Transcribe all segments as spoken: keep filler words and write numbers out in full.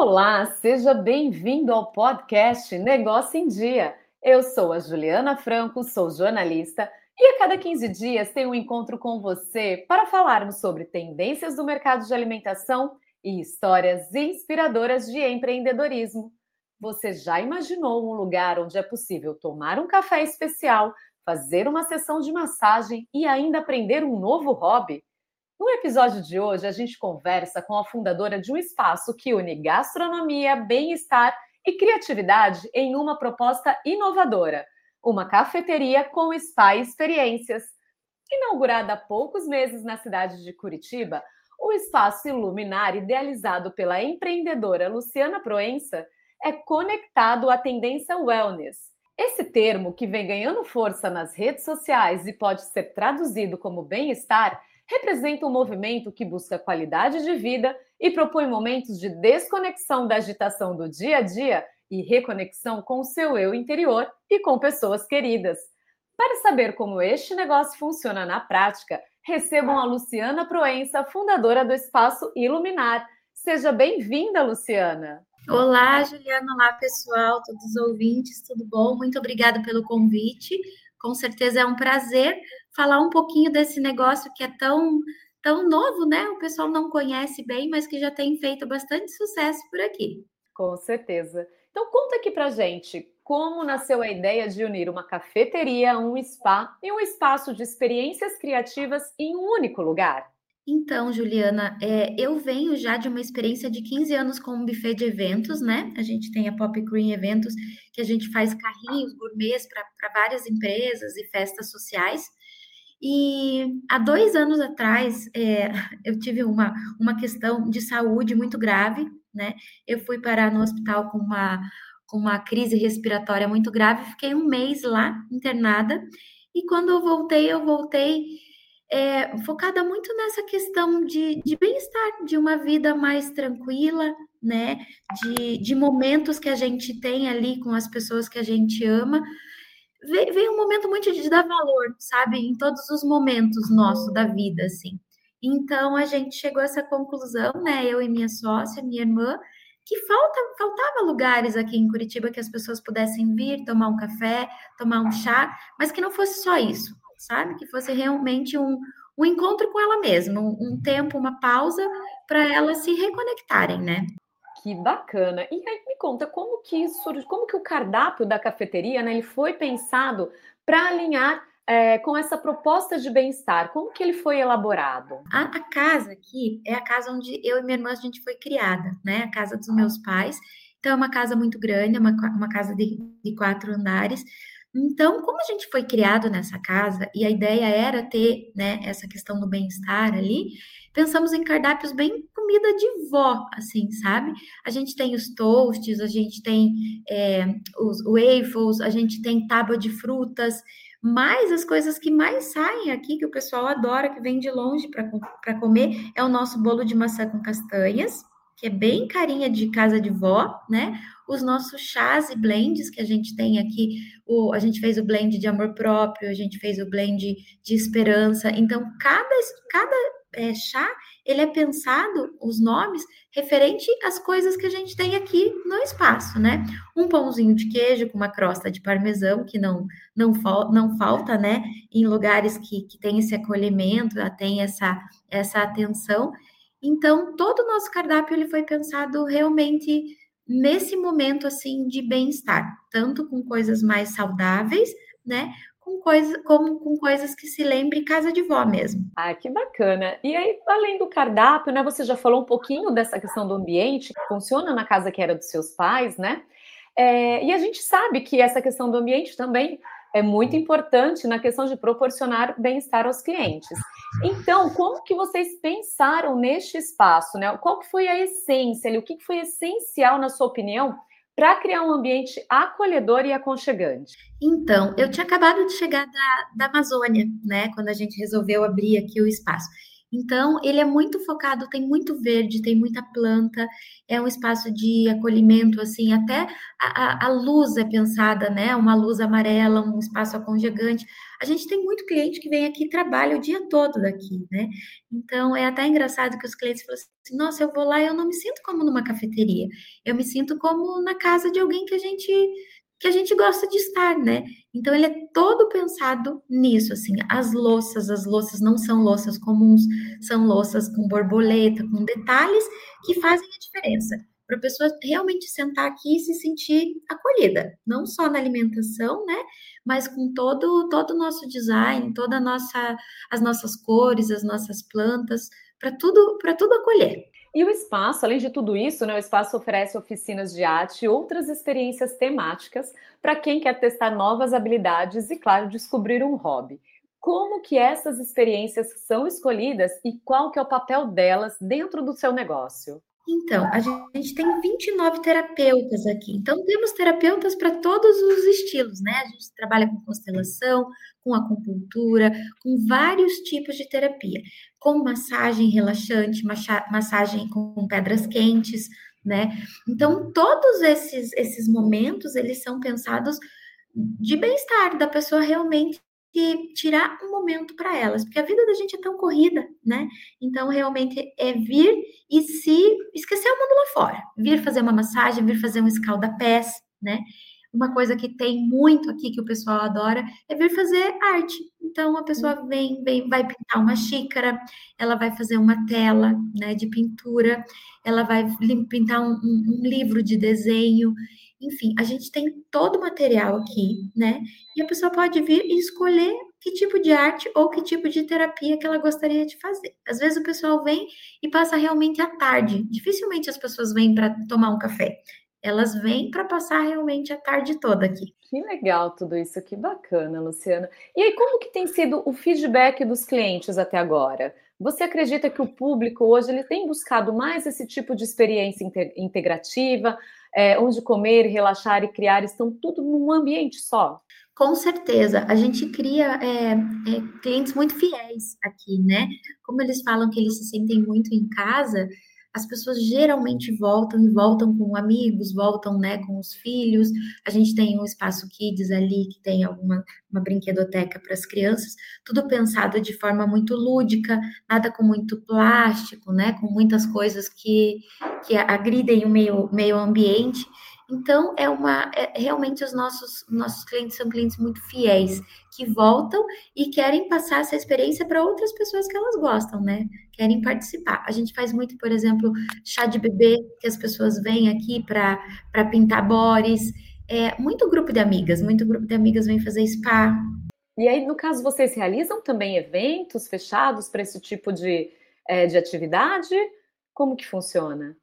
Olá, seja bem-vindo ao podcast Negócio em Dia. Eu sou a Juliana Franco, sou jornalista e a cada quinze dias tenho um encontro com você para falarmos sobre tendências do mercado de alimentação e histórias inspiradoras de empreendedorismo. Você já imaginou um lugar onde é possível tomar um café especial, fazer uma sessão de massagem e ainda aprender um novo hobby? No episódio de hoje, a gente conversa com a fundadora de um espaço que une gastronomia, bem-estar e criatividade em uma proposta inovadora, uma cafeteria com spa e experiências. Inaugurada há poucos meses na cidade de Curitiba, o espaço Iluminar, idealizado pela empreendedora Luciana Proença, é conectado à tendência wellness. Esse termo, que vem ganhando força nas redes sociais e pode ser traduzido como bem-estar, representa um movimento que busca qualidade de vida e propõe momentos de desconexão da agitação do dia a dia e reconexão com o seu eu interior e com pessoas queridas. Para saber como este negócio funciona na prática, recebam a Luciana Proença, fundadora do Espaço Iluminar. Seja bem-vinda, Luciana! Olá, Juliana, olá pessoal, todos os ouvintes, tudo bom? Muito obrigada pelo convite. Com certeza é um prazer falar um pouquinho desse negócio que é tão, tão novo, né? O pessoal não conhece bem, mas que já tem feito bastante sucesso por aqui. Com certeza. Então conta aqui pra gente como nasceu a ideia de unir uma cafeteria, um spa e um espaço de experiências criativas em um único lugar. Então, Juliana, é, eu venho já de uma experiência de quinze anos com um buffet de eventos, né? A gente tem a Pop Green Eventos, que a gente faz carrinhos gourmets para várias empresas e festas sociais. E há dois anos atrás, é, eu tive uma, uma questão de saúde muito grave, né? Eu fui parar no hospital com uma, com uma crise respiratória muito grave, fiquei um mês lá internada. E quando eu voltei, eu voltei é, focada muito nessa questão de, de bem-estar, de uma vida mais tranquila, né? De, de momentos que a gente tem ali com as pessoas que a gente ama. Veio um momento muito de dar valor, sabe? Em todos os momentos nossos da vida, assim. Então, a gente chegou a essa conclusão, né? Eu e minha sócia, minha irmã, que falta, faltava lugares aqui em Curitiba que as pessoas pudessem vir, tomar um café, tomar um chá, mas que não fosse só isso, sabe? Que fosse realmente um, um encontro com ela mesma, um, um tempo, uma pausa para elas se reconectarem, né? Que bacana! E aí me conta como que isso, como que o cardápio da cafeteria, né, ele foi pensado para alinhar é, com essa proposta de bem-estar? Como que ele foi elaborado? A, a casa aqui é a casa onde eu e minha irmã a gente foi criada, né? A casa dos meus pais. Então é uma casa muito grande, é uma, uma casa de, de quatro andares. Então, como a gente foi criado nessa casa e a ideia era ter, né, essa questão do bem-estar ali, pensamos em cardápios bem comida de vó, assim, sabe? A gente tem os toasts, a gente tem é, os waffles, a gente tem tábua de frutas, mas as coisas que mais saem aqui, que o pessoal adora, que vem de longe para comer, é o nosso bolo de maçã com castanhas, que é bem carinha de casa de vó, né? Os nossos chás e blends que a gente tem aqui, o, a gente fez o blend de amor próprio, a gente fez o blend de esperança. Então, cada, cada é, chá, ele é pensado, os nomes, referente às coisas que a gente tem aqui no espaço, né? Um pãozinho de queijo com uma crosta de parmesão, que não, não, não falta, né? Em lugares que, que tem esse acolhimento, tem essa, essa atenção. Então, todo o nosso cardápio ele foi pensado realmente nesse momento assim de bem-estar, tanto com coisas mais saudáveis, né, com coisas como com coisas que se lembre casa de vó mesmo. Ah, que bacana! E aí, além do cardápio, né, você já falou um pouquinho dessa questão do ambiente que funciona na casa que era dos seus pais, né? É, e a gente sabe que essa questão do ambiente também é muito importante na questão de proporcionar bem-estar aos clientes. Então, como que vocês pensaram neste espaço, né? Qual que foi a essência ali? O que foi essencial, na sua opinião, para criar um ambiente acolhedor e aconchegante? Então, eu tinha acabado de chegar da, da Amazônia, né? Quando a gente resolveu abrir aqui o espaço. Então, ele é muito focado, tem muito verde, tem muita planta, é um espaço de acolhimento, assim, até a, a, a luz é pensada, né? Uma luz amarela, um espaço aconchegante. A gente tem muito cliente que vem aqui e trabalha o dia todo daqui, né? Então, é até engraçado que os clientes falam assim, nossa, eu vou lá e eu não me sinto como numa cafeteria, eu me sinto como na casa de alguém que a gente que a gente gosta de estar, né? Então ele é todo pensado nisso, assim, as louças, as louças não são louças comuns, são louças com borboleta, com detalhes que fazem a diferença. Para a pessoa realmente sentar aqui e se sentir acolhida, não só na alimentação, né? Mas com todo todo o nosso design, toda a nossa as nossas cores, as nossas plantas, para tudo para tudo acolher. E o espaço, além de tudo isso, né, o espaço oferece oficinas de arte e outras experiências temáticas para quem quer testar novas habilidades e, claro, descobrir um hobby. Como que essas experiências são escolhidas e qual que é o papel delas dentro do seu negócio? Então, a gente tem vinte e nove terapeutas aqui. Então, temos terapeutas para todos os estilos, né? A gente trabalha com constelação, com acupuntura, com vários tipos de terapia, com massagem relaxante, massagem com pedras quentes, né? Então, todos esses, esses momentos, eles são pensados de bem-estar, da pessoa realmente tirar um momento para elas, porque a vida da gente é tão corrida, né? Então, realmente é vir e se esquecer o mundo lá fora, vir fazer uma massagem, vir fazer um escalda-pés, né? Uma coisa que tem muito aqui que o pessoal adora é vir fazer arte. Então, a pessoa vem, vem, vai pintar uma xícara, ela vai fazer uma tela, né, de pintura, ela vai pintar um, um, um livro de desenho. Enfim, a gente tem todo o material aqui, né? E a pessoa pode vir e escolher que tipo de arte ou que tipo de terapia que ela gostaria de fazer. Às vezes o pessoal vem e passa realmente a tarde. Dificilmente as pessoas vêm para tomar um café. Elas vêm para passar realmente a tarde toda aqui. Que legal tudo isso, que bacana, Luciana. E aí, como que tem sido o feedback dos clientes até agora? Você acredita que o público hoje ele tem buscado mais esse tipo de experiência integrativa, é, onde comer, relaxar e criar estão tudo num ambiente só? Com certeza, a gente cria é, é, clientes muito fiéis aqui, né? Como eles falam que eles se sentem muito em casa, as pessoas geralmente voltam e voltam com amigos, voltam, né, com os filhos. A gente tem um espaço kids ali que tem alguma uma brinquedoteca para as crianças, tudo pensado de forma muito lúdica, nada com muito plástico, né? Com muitas coisas que, que agridem o meio, meio ambiente. Então, é uma é, realmente os nossos, nossos clientes são clientes muito fiéis, que voltam e querem passar essa experiência para outras pessoas que elas gostam, né? Querem participar. A gente faz muito, por exemplo, chá de bebê, que as pessoas vêm aqui para pintar bores. É, muito grupo de amigas, muito grupo de amigas vem fazer spa. E aí, no caso, vocês realizam também eventos fechados para esse tipo de, é, de atividade? Como que funciona?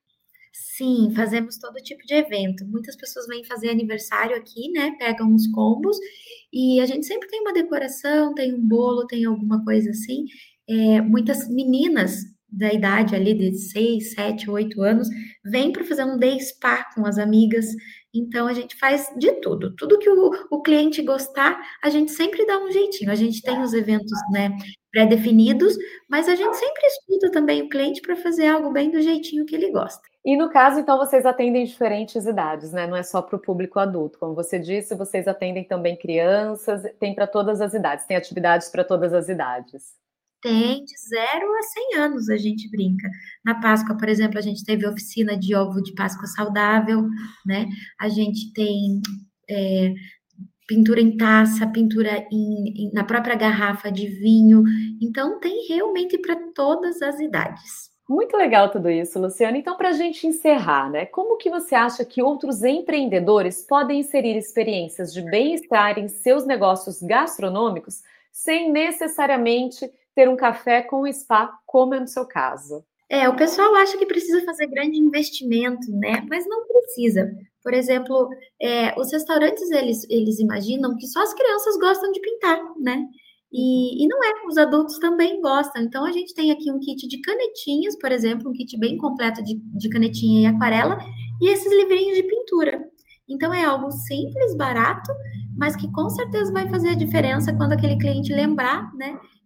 Sim, fazemos todo tipo de evento. Muitas pessoas vêm fazer aniversário aqui, né? Pegam os combos e a gente sempre tem uma decoração, tem um bolo, tem alguma coisa assim. É, muitas meninas da idade ali de seis, sete, oito anos vêm para fazer um day spa com as amigas. Então a gente faz de tudo. Tudo que o, o cliente gostar, a gente sempre dá um jeitinho. A gente tem os eventos, né, pré-definidos, mas a gente sempre escuta também o cliente para fazer algo bem do jeitinho que ele gosta. E no caso, então, vocês atendem diferentes idades, né? Não é só para o público adulto. Como você disse, vocês atendem também crianças, tem para todas as idades, tem atividades para todas as idades. Tem de zero a cem anos, a gente brinca. Na Páscoa, por exemplo, a gente teve oficina de ovo de Páscoa saudável, né? A gente tem é, pintura em taça, pintura em, em, na própria garrafa de vinho. Então, tem realmente para todas as idades. Muito legal tudo isso, Luciana. Então, para a gente encerrar, né? Como que você acha que outros empreendedores podem inserir experiências de bem-estar em seus negócios gastronômicos sem necessariamente ter um café com spa, como é no seu caso? É, o pessoal acha que precisa fazer grande investimento, né? Mas não precisa. Por exemplo, é, os restaurantes, eles, eles imaginam que só as crianças gostam de pintar, né? E, e não é, os adultos também gostam. Então, a gente tem aqui um kit de canetinhas, por exemplo, um kit bem completo de, de canetinha e aquarela, e esses livrinhos de pintura. Então, é algo simples, barato, mas que com certeza vai fazer a diferença quando aquele cliente lembrar, né,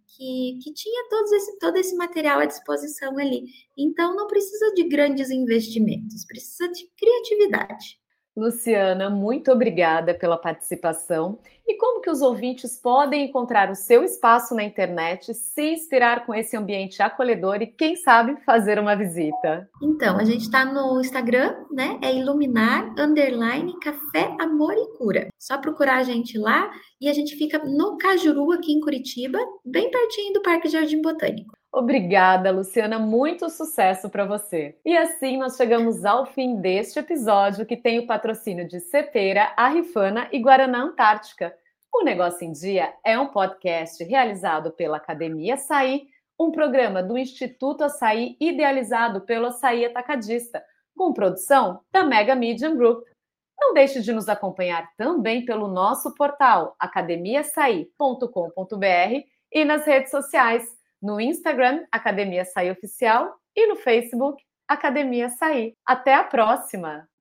que, que tinha todos esse, todo esse material à disposição ali. Então, não precisa de grandes investimentos, precisa de criatividade. Luciana, muito obrigada pela participação. E como que os ouvintes podem encontrar o seu espaço na internet, se inspirar com esse ambiente acolhedor e, quem sabe, fazer uma visita? Então, a gente está no Instagram, né? É iluminar, underline, café, amor e cura. Só procurar a gente lá e a gente fica no Cajuru, aqui em Curitiba, bem pertinho do Parque Jardim Botânico. Obrigada, Luciana. Muito sucesso para você. E assim nós chegamos ao fim deste episódio que tem o patrocínio de Cepera, Arrifana e Guaraná Antártica. O Negócio em Dia é um podcast realizado pela Academia Açaí, um programa do Instituto Açaí idealizado pelo Açaí Atacadista, com produção da Mega Media Group. Não deixe de nos acompanhar também pelo nosso portal academia açaí ponto com ponto b r e nas redes sociais, no Instagram, Academia Açaí Oficial, e no Facebook, Academia Açaí. Até a próxima!